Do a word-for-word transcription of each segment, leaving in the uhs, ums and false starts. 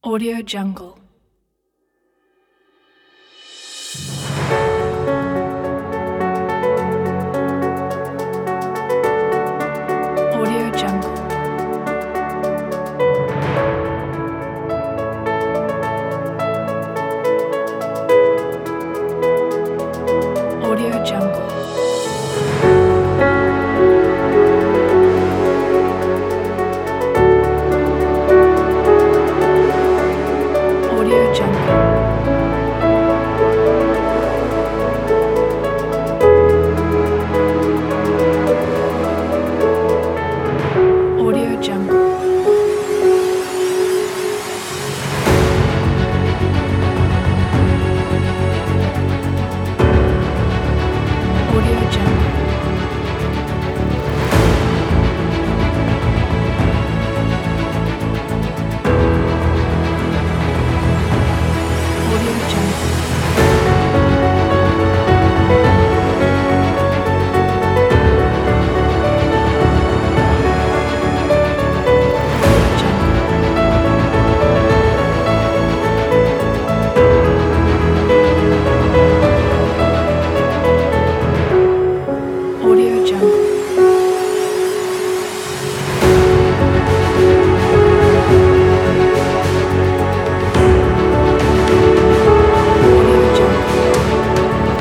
Audio Jungle. Audio Jungle. Audio Jungle. Audio Jungle. Audio Jungle. Audio Jungle. Audio Jungle. Audio Jungle. Audio Jungle.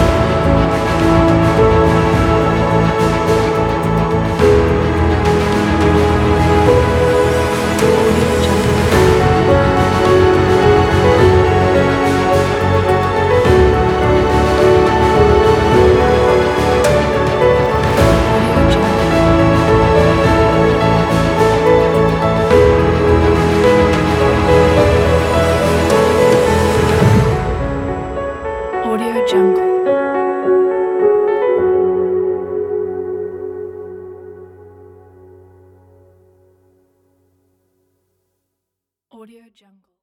Audio Jungle. Audio Jungle. Audio Jungle. Audio Jungle.